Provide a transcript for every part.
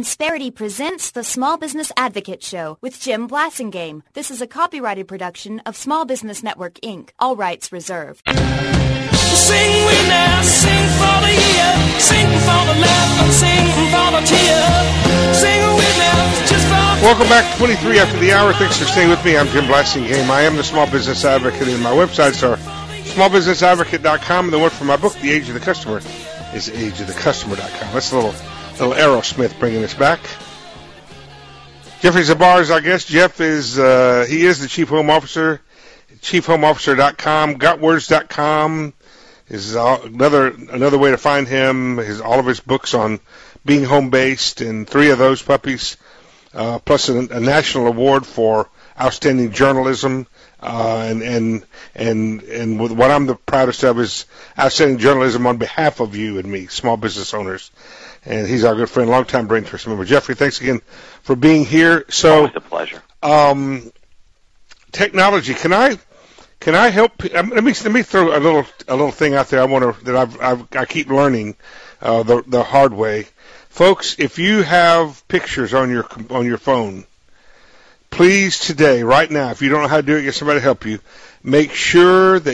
Insperity presents the Small Business Advocate Show with Jim Blasingame. This is a copyrighted production of Small Business Network, Inc. All rights reserved. Sing with now, sing for the year, sing for the laugh, sing for the tear, sing with now, just for... Welcome back to 23 after the hour. Thanks for staying with me. I'm Jim Blasingame. I am the Small Business Advocate, and my websites are smallbusinessadvocate.com, and the one for my book, The Age of the Customer, is ageofthecustomer.com. That's a little Aerosmith bringing us back. Jeffrey Zabar is our guest. Jeff is he is the Chief Home Officer. ChiefHomeOfficer.com, GotWords.com is another way to find him. All of his books on being home based, and 3 of those puppies, plus a national award for outstanding journalism. And what I'm the proudest of is outstanding journalism on behalf of you and me, small business owners. And he's our good friend, longtime Brain Trust member. Jeffrey, thanks again for being here. So, it's a pleasure. Technology. Can I help? Let me throw a little thing out there. I keep learning the hard way, folks. If you have pictures on your phone, please today, right now, if you don't know how to do it, get somebody to help you. Make sure that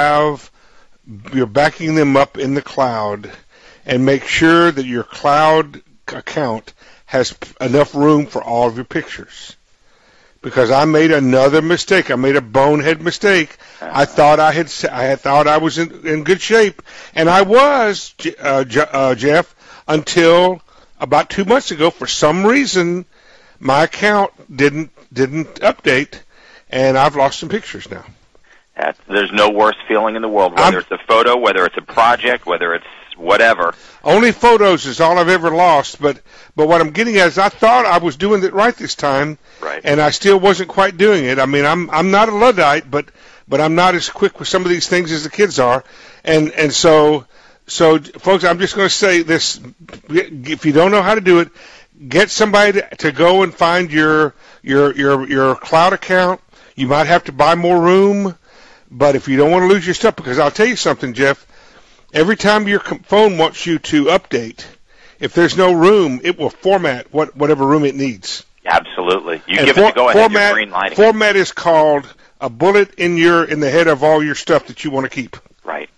you're backing them up in the cloud, and make sure that your cloud account has enough room for all of your pictures. Because I made another mistake. I made a bonehead mistake. I thought I was in good shape, and I was, Jeff, until about 2 months ago. For some reason, my account didn't update, and I've lost some pictures now. There's no worse feeling in the world, whether it's a photo, whether it's a project, whether it's whatever. Only photos is all I've ever lost, but what I'm getting at is I thought I was doing it right this time, right, and I still wasn't quite doing it. I mean, I'm not a Luddite, but I'm not as quick with some of these things as the kids are, and so folks, I'm just going to say this: if you don't know how to do it, get somebody to go and find your cloud account. You might have to buy more room, but if you don't want to lose your stuff, because I'll tell you something, Jeff. Every time your phone wants you to update, if there's no room, it will format whatever room it needs. Absolutely. You give it the go-ahead, your green lighting. Format is called a bullet in the head of all your stuff that you want to keep. Right.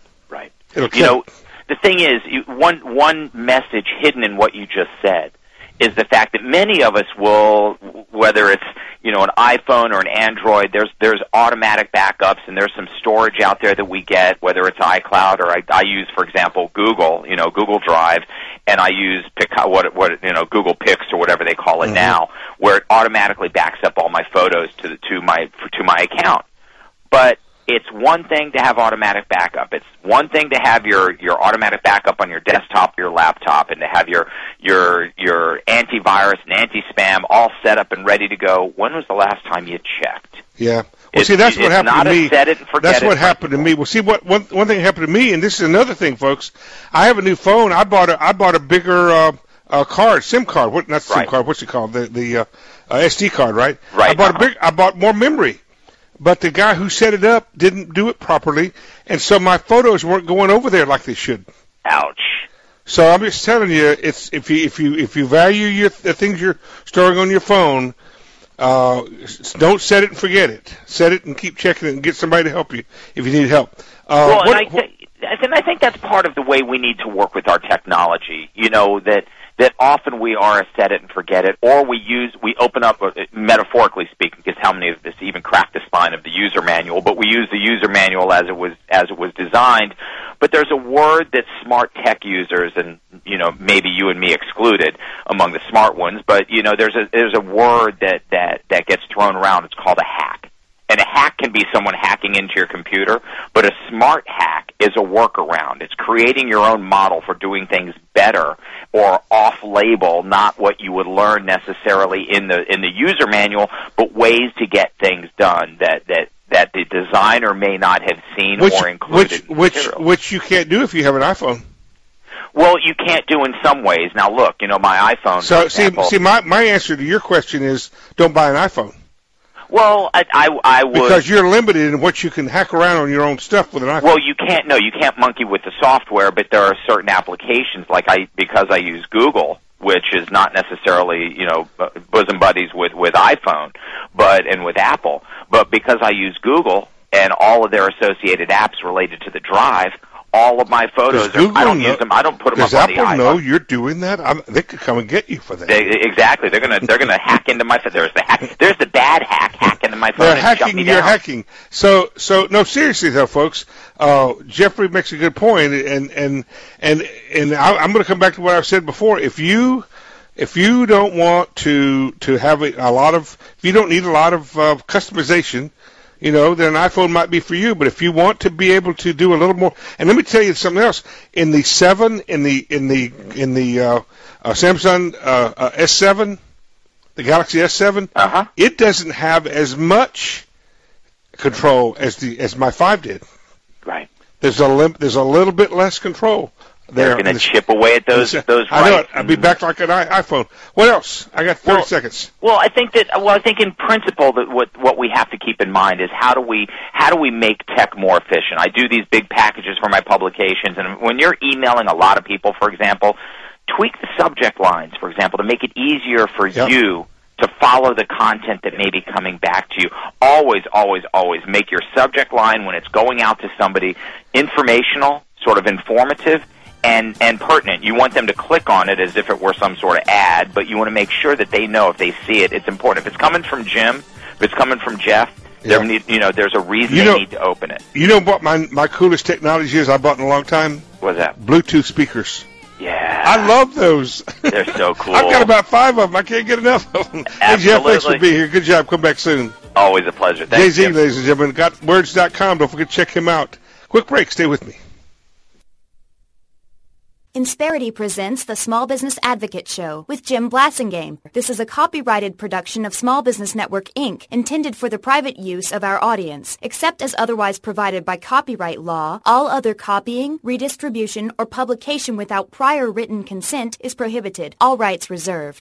The thing is, one message hidden in what you just said is the fact that many of us will, whether it's an iPhone or an Android, there's automatic backups, and there's some storage out there that we get, whether it's iCloud or I use, for example, Google Drive, and I use Google Pics or whatever they call it now, where it automatically backs up all my photos to my account. But it's one thing to have automatic backup. It's one thing to have your automatic backup on your desktop, your laptop, and to have your antivirus and anti-spam all set up and ready to go. When was the last time you checked? Yeah. Well, see, that's what happened to me. Set it and forget that's what happened to me. Well, see, one thing happened to me, and this is another thing, folks. I have a new phone. I bought a bigger card, SIM card. Not SIM card. What's it called? The SD card, right? Right. I bought more memory. But the guy who set it up didn't do it properly, and so my photos weren't going over there like they should. Ouch. So I'm just telling you, it's if you value the things you're storing on your phone, don't set it and forget it. Set it and keep checking it, and get somebody to help you if you need help. I think that's part of the way we need to work with our technology. That often we are a set it and forget it, or we open up, metaphorically speaking, because how many of us even crack the spine of the user manual, but we use the user manual as it was designed. But there's a word that smart tech users, and maybe you and me excluded among the smart ones, but there's a word that gets thrown around. It's called a hack. And a hack can be someone hacking into your computer, but a smart hack is a workaround. It's creating your own model for doing things better or off-label, not what you would learn necessarily in the user manual, but ways to get things done that the designer may not have seen or included. Which you can't do if you have an iPhone. Well, you can't do in some ways. Now, look, my iPhone. So, for example, see, my answer to your question is don't buy an iPhone. Well, I would, because you're limited in what you can hack around on your own stuff with an iPhone. Well, you can't monkey with the software, but there are certain applications, because I use Google, which is not necessarily, bosom buddies with iPhone, and with Apple. But because I use Google and all of their associated apps related to the Drive, I don't use them. I don't put them up on the iPhone. Does Apple know you're doing that? They could come and get you for that. Exactly. They're gonna hack into my phone. There's the bad hack into my phone. They're hacking. You're hacking. So no, seriously though, folks. Jeffrey makes a good point, and I'm going to come back to what I've said before. If you don't want to have if you don't need a lot of customization, then an iPhone might be for you. But if you want to be able to do a little more, and let me tell you something else. In the Samsung S7, the Galaxy S7, it doesn't have as much control as my 5 did. Right. There's a little bit less control. They're going to chip away at those I know it. I'll be back like an iPhone. What else? I got 30 seconds. Well, I think in principle that what we have to keep in mind is how do we make tech more efficient? I do these big packages for my publications, and when you're emailing a lot of people, for example, tweak the subject lines, for example, to make it easier for you to follow the content that may be coming back to you. Always, always, always make your subject line when it's going out to somebody informational, sort of informative, and pertinent. You want them to click on it as if it were some sort of ad, but you want to make sure that they know if they see it, it's important. If it's coming from Jim, if it's coming from Jeff, there's a reason they need to open it. You know what my coolest technology is I bought in a long time? What's that? Bluetooth speakers. Yeah. I love those. They're so cool. I've got about 5 of them. I can't get enough of them. Absolutely. Hey, Jeff, thanks for being here. Good job. Come back soon. Always a pleasure. Thanks, Jay-Z, ladies and gentlemen. GotWords.com. Don't forget to check him out. Quick break. Stay with me. Insperity presents the Small Business Advocate Show with Jim Blasingame. This is a copyrighted production of Small Business Network, Inc., intended for the private use of our audience. Except as otherwise provided by copyright law, all other copying, redistribution, or publication without prior written consent is prohibited. All rights reserved.